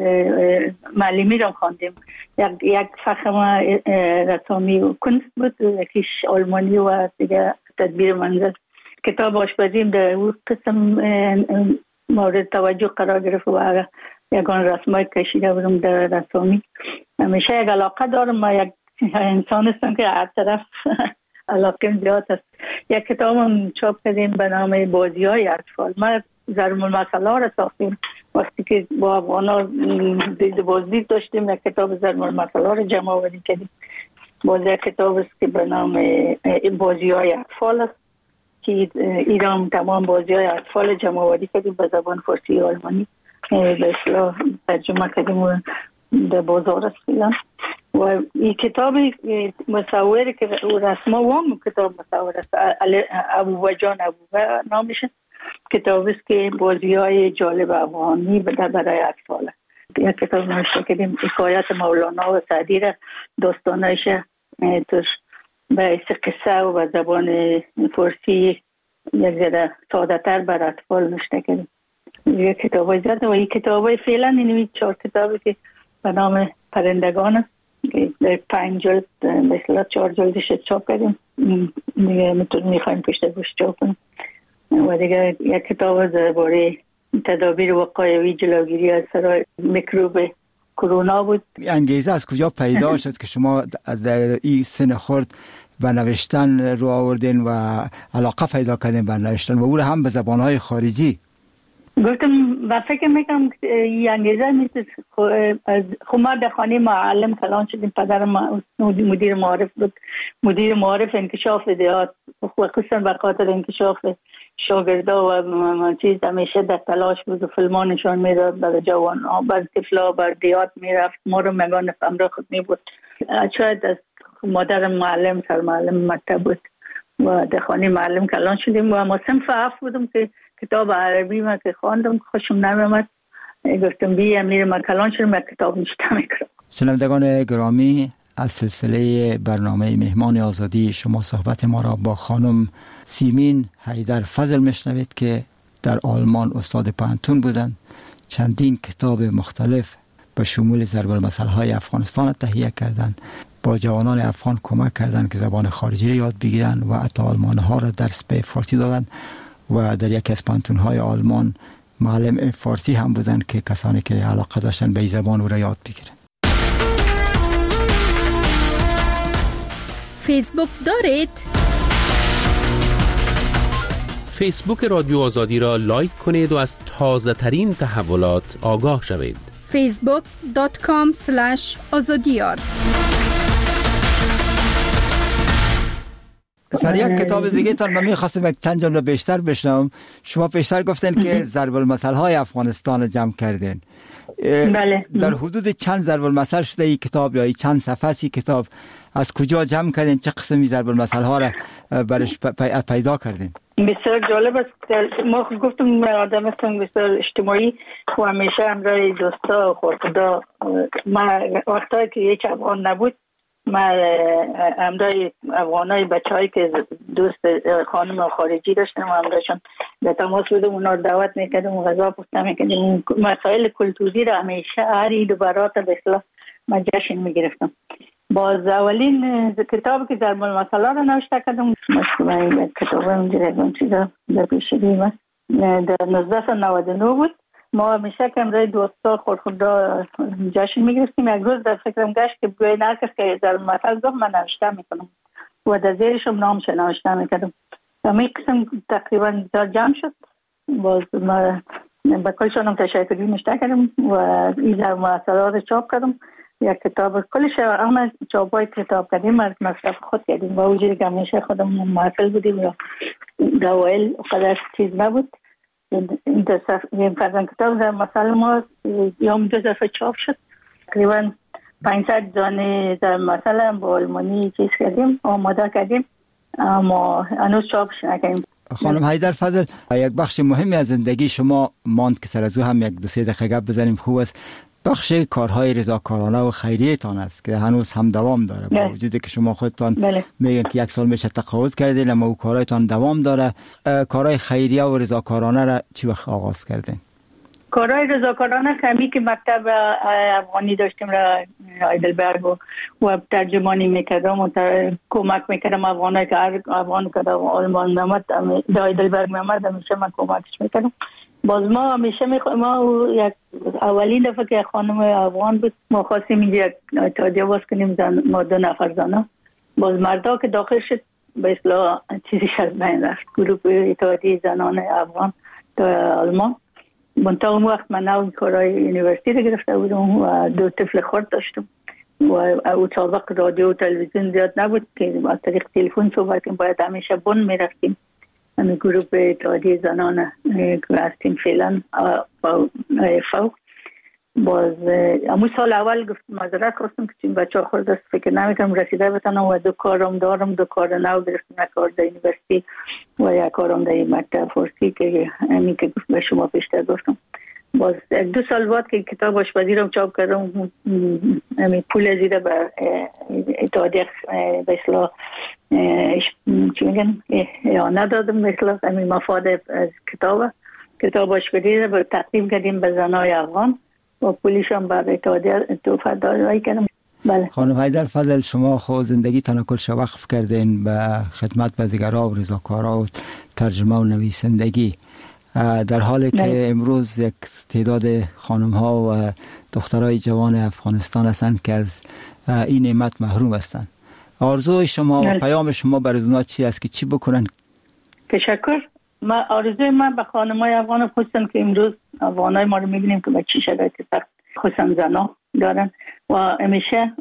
معلمی را خواندیم. یک یک فخم رسامی و کنست بود، یکیش آلمانی و دیگه تدبیر منزل. کتاب آشپزیم در اون قسم مورد توجه قرار گرفت و یگان رسمای کشیده بودم در رسامی. همیشه یک علاقه دارم، ما یک انسان هستم که هر طرف علاقه زیاد است. یک کتاب هم چاپ کردیم به نام بازی های اطفال. ما ضرب المثل را ساختیم وقتی که با افغانا دید بازدید داشتیم. یک کتاب ضرب المثل را جمع آوری کردیم. باز یک کتاب است که به نام بازی های اطفال است که ایران تمام بازی های اطفال جمع آوری کردیم به زبان فارسی و آلمانی به اصطلاح ترجمه کردیم و در بازار است فعلا. و این کتاب مصوری که رسما وام کتاب مصور است، ابوبا جان ابوبا نامشه. کتاب است که بازی های جالب افغانی برای اطفال است. یک کتاب نوشته کردیم حکایت مولانا و سعدی را داستانایش توش به حیث قصه و به زبان فارسی یک ذره ساده تر بر اطفال نوشته کردیم. یک کتاب های زیاده و این کتاب های فعلا این چهار کتابی که به نام پرندگان است در پنج جلد مثلا چهار جلدش چاپ کردیم. دیگه میتونیم میخوایم پشت بوش چاپ کنیم. و دیگه یک کتاب درباره تدابیر وقایوی جلوگیری از سرای میکروب کرونا بود. انگیزه از کجا پیدا شد که شما از این سن خرد به نوشتن رو آوردین و علاقه پیدا کردین به نوشتن و او هم به زبانهای خارجی؟ گفتم و فکر میکنم این انگیزه نیست. خب ما در خانه معلم کلان شدیم. پدر ما مدیر معارف بود، مدیر معارف انکشاف دیات، خصوصا به خاطر انکشاف شاگردا و چیز همیشه در تلاش بود و فیلم‌ها نشان میداد برای جوان‌ها، برای طفلا، برای دیات میرفت. ما رو مگان همراه خود می بود. شاید از مادر معلم سر معلم مکتب بود و در خانه معلم کلان شدیم و ما صنف هفت بودم که کتاب عربی ما که خواندم خوشم نمی‌آمد. گفتم بیا میرم من کلان شدم یک کتاب نوشته میکنم. شنوندگان گرامی، از سلسله برنامه مهمان آزادی شما صحبت ما را با خانم سیمین حیدر فضل میشنوید که در آلمان استاد پانتون بودند. چندین کتاب مختلف به شمول ضرب المثل های افغانستان تهیه کردند. با جوانان افغان کمک کردند که زبان خارجی را یاد بگیرند و حتی آلمان ها را درس به فارسی دادند و در یکی از پانتون های آلمان معلم فارسی هم بودند که کسانی که علاقه داشتن به این زبان او را یاد بگیرند. فیسبوک دارید؟ فیسبوک رادیو آزادی را لایک کنید و از تازه ترین تحولات آگاه شوید. فیسبوک دات کام اسلش آزادیار. سر یک کتاب دیگه تان من می‌خواستم یک چند جمله بیشتر بشنوم. شما پیشتر گفتن که ضرب المثل های افغانستان جمع کردین. بله. در حدود چند ضرب المثل شده این کتاب یا این چند صفحه ای کتاب؟ از کجا جمع کردین؟ چه قسمی ضرب المثل ها را برش پیدا کردین؟ بسیار جالب است. ما گفتم آدم هستم بسیار اجتماعی و همیشه همراه دوستا و خورخدا. من وقتایی که یک افغان نبود من همراه افغانای بچه‌هایی که دوست خانم خارجی داشتم و همراهشون در تماس بودم، اونا رو دعوت میکردم و غذا پختم میکردم. مسائل کلتوری را همیشه هر عید و برات به اصطلاح من جشن میگرفتم. باز اولین کتابی که ضرب المثل را نوشته کردم مثلا کتاب اونجا چیزا در پیشگیم است در نوزده و نود و نه بود. ما همیشه که امرای دوستا خورخدا جشن میگرفتیم. یک روز در فکرم گشت که بگوی نرکس که ضرب المثل گفت من نوشته میکنم و در زیرشم نامش نوشته میکردم. همین قسم تقریبا جمع شد. باز ما با کلشان هم تشکری نوشته کردم و این ضرب المثل را چاپ کردم. یک کتاب کلش اما چاپای کتاب کردیم از مصرف خود کردیم و وجودی که همیشه خودم محفل بودیم یا دوائل قدر چیز نبود. این فرزن کتاب در مثل ما یوم دو دفعه چاپ شد. تقریبا پانصد دانه در مثل هم با آلمانی چیز کردیم آماده کردیم اما هنوز چاپش نکردیم. خانم حیدر فضل، یک بخش مهمی از زندگی شما ماند که سر از او هم یک دو سه دقیقه گپ بزنیم خوب است. بخش کارهای رضاکارانه و خیریه تان است که هنوز هم دوام داره با وجودی که شما خودتان میگن که یک سال میشه تقاعد کردین اما او کارهایتان دوام داره. کارهای خیریه و رضاکارانه را چی وقت آغاز کردین؟ کارهای رضاکارانه کمی که مکتب افغانی داشتیم را هایدلبرگ و, و ترجمانی میکردم و تر... کمک میکردم افغانایی که هر افغان که در آلمان میامد در هایدلبرگ میامد همیشه من کمکش میکردم. باز ما همیشه میخوایم، ما یک اولین دفعه که خانم افغان بود ما خواستیم اینجا یک اتحادیه باز کنیم، زن ما دو نفر زنه، باز مردا که داخل شد به اصطلاح چیزیش از بین رفت، گروه اتحادیه زنان افغان تا آلمان. منطقه اون وقت من نو کارهای یونیورسیتی رو گرفته بودم و دو طفل خرد داشتم و او سابق رادیو و تلویزیون زیاد نبود که از طریق تلفن صحبت کنیم، باید همیشه بن میرفتیم. همین گروه اتحادیه زنان که هستیم فعلا فوق. باز امو سال اول گفت معذرت خواستم که چون بچه ها خورد است فکر نمیکنم رسیده بتانم و دو کارم دارم، دو کار نو گرفتم، یک کار در یونیورسیتی و یک کارم در مکتب فارسی که همین که به شما پیشتر گفتم. باز دو سال بعد که کتاب آشپزی رو چاپ کردم، همین پول زیده به اتحادیه به اصطلاح چی میگن اعانه دادم، به اصطلاح همین مفاد از کتاب کتاب آشپزی رو تقدیم کردیم به زنای افغان و پولیش هم برای اتحادیه توفیق دادایی کردم. بله. خانم حیدر فضل، شما خود زندگی تان کلش وقف کردین به خدمت به دیگرها و رضاکارها و ترجمه و نویسندگی، در حالی که بله. امروز یک تعداد خانم ها و دخترای جوان افغانستان هستند که از این نعمت محروم هستند. آرزوی شما و پیام شما برای اونها چی است که چی بکنن؟ تشکر. ما آرزوی من به خانمای افغان خصوصا که امروز افغانای ما رو میبینیم که به چی شرایط سخت خصوصا زنا دارن و همیشه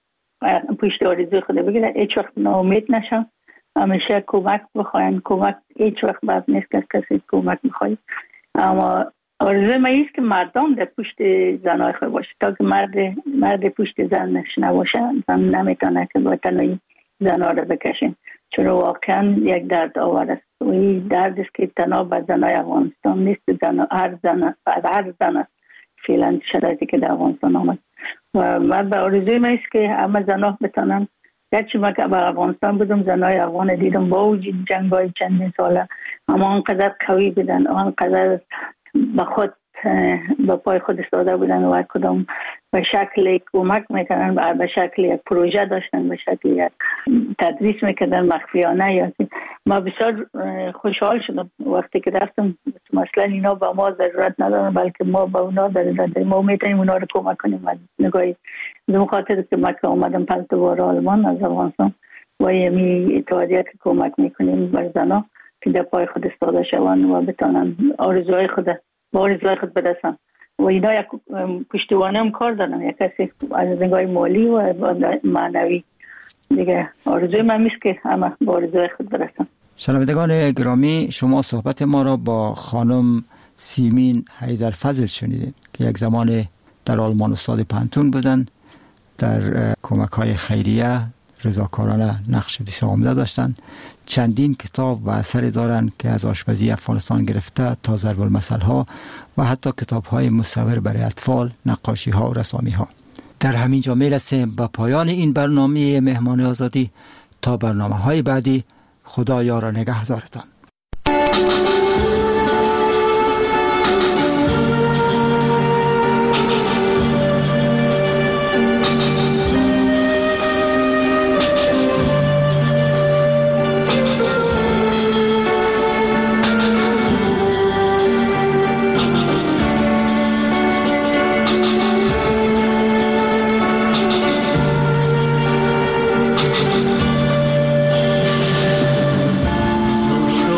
پشت آرزوی خود بگیرن، هیچ وقت ناامید نشن، همیشه کمک بخواین. کمک هیچ وقت بد نیست که کسی کمک میخواید، اما آرزوی من است که مردم در پشت زنای خود باشه تا که مرد مرد پشت زنش نباشه، زن نمیتونه که با تنهایی زنا رو بکشین، چون واقعا یک درد آور است و این درد است که تنها به زنای افغانستان نیست، زن هر زن هر زن است فعلا شرایطی که در افغانستان آمد. و من به آرزوی من است که همه زنها بتونن، گرچه من که به افغانستان بودم زنای افغان دیدم با وجود جنگ های چندین ساله اما آنقدر قوی بودن، آنقدر به خود به پای خود استاده بودن و کدام به شکل کمک میکنن، به شکل یک پروژه داشتن، به شکل یک تدریس میکردن مخفیانه. یا ما بسیار خوشحال شدم وقتی که رفتم، مثلا اینا با ما ضرورت ندارن بلکه ما با اونا ضرورت داریم، ما میتونیم اونا رو کمک کنیم. از نگاهی دو خاطر که ما که اومدم پس دوباره آلمان از افغانستان و یمی اتحادیه که کمک میکنیم بر زنا که در پای خود استاده شوند و بتونن آرزوهای خود با آرزوهای خود برسن. و اینا یک پشتوانه هم کار دارن، یک کسی از نگاه مالی و معنوی دیگه. آرزوی من میست که همه با آرزوهای خود برسن. شنوندگان گرامی، شما صحبت ما را با خانم سیمین حیدر فضل شنیدید که یک زمان در آلمان استاد پانتون بودن، در کمک های خیریه رضاکارانه نقش بسیار عمده داشتند. چندین کتاب و اثری دارند که از آشپزی افغانستان گرفته تا ضرب المثل ها و حتی کتاب های مصور برای اطفال، نقاشی ها و رسامی ها. در همین جا میرسیم به پایان این برنامه مهمان آزادی. تا برنامه های بعدی، خدا یار و نگهدارتان. تو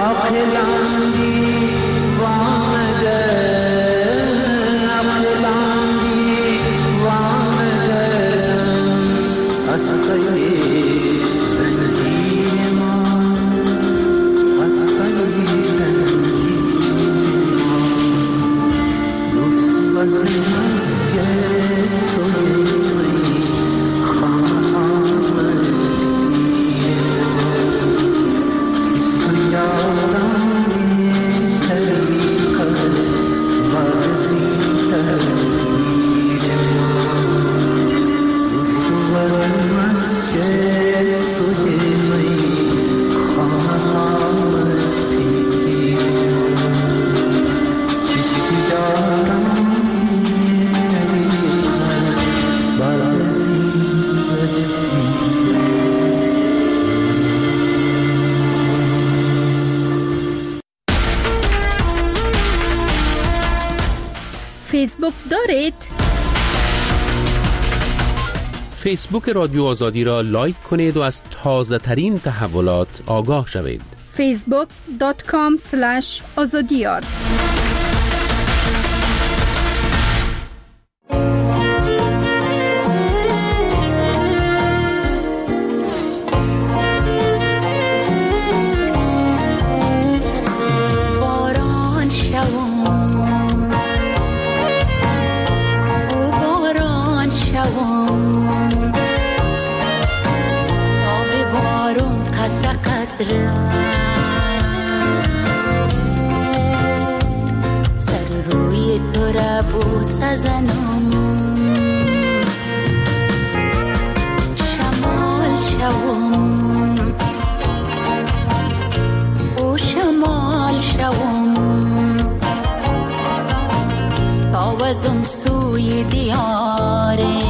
فیسبوک دارید؟ فیسبوک رادیو آزادی را لایک کنید و از تازه ترین تحولات آگاه شوید. فیسبوک دات کام اسلش آزادیار. سر روی تو را بوس زنم، شمال شوم او شمال شوم، تاوزم سوی دیاره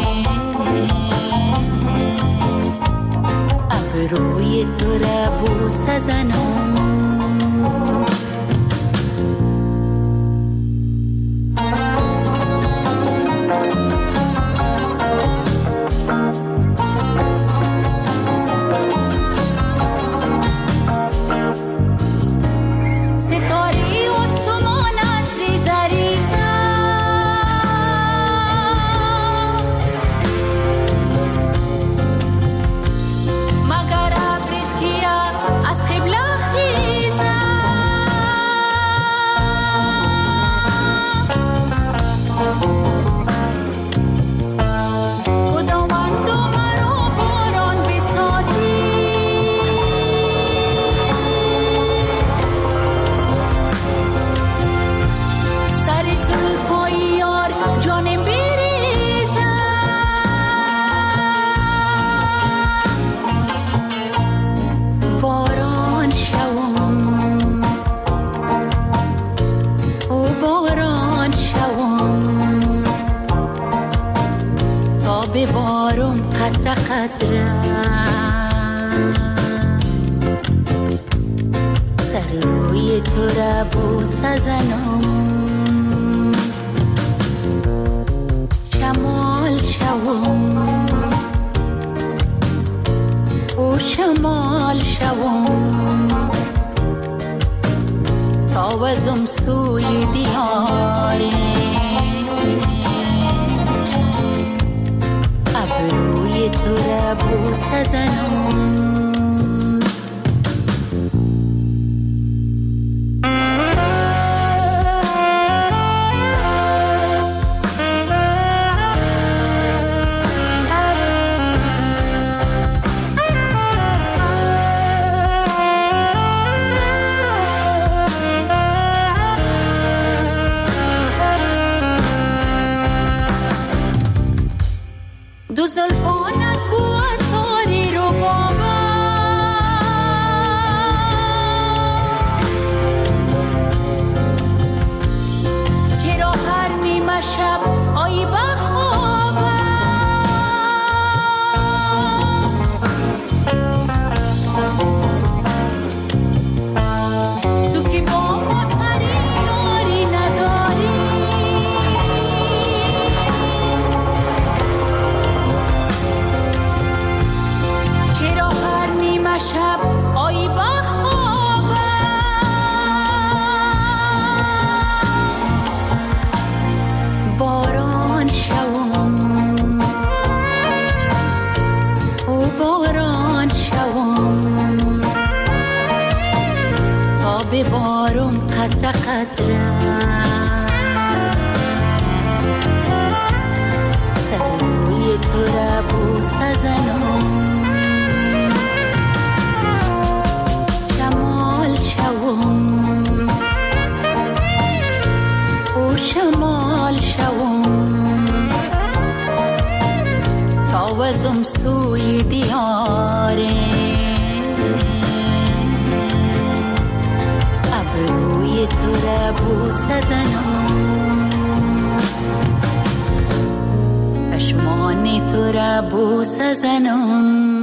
روی تو را بوس زنم. ببارم قطره قطره سر روی تو را بوس زنم، شمال شوم او شمال شوم، تاوزم سوی دیاره روی تو را بوس زنم. دو زلفانت بود تاری رو بابا تا ببارم قطره قطره سر روی تو را بوسه زنم شمال شوم او شمال شوم تا وزم سوی دیاره ابروی تو را بوسه زنم چشمان تو را بوسه زنم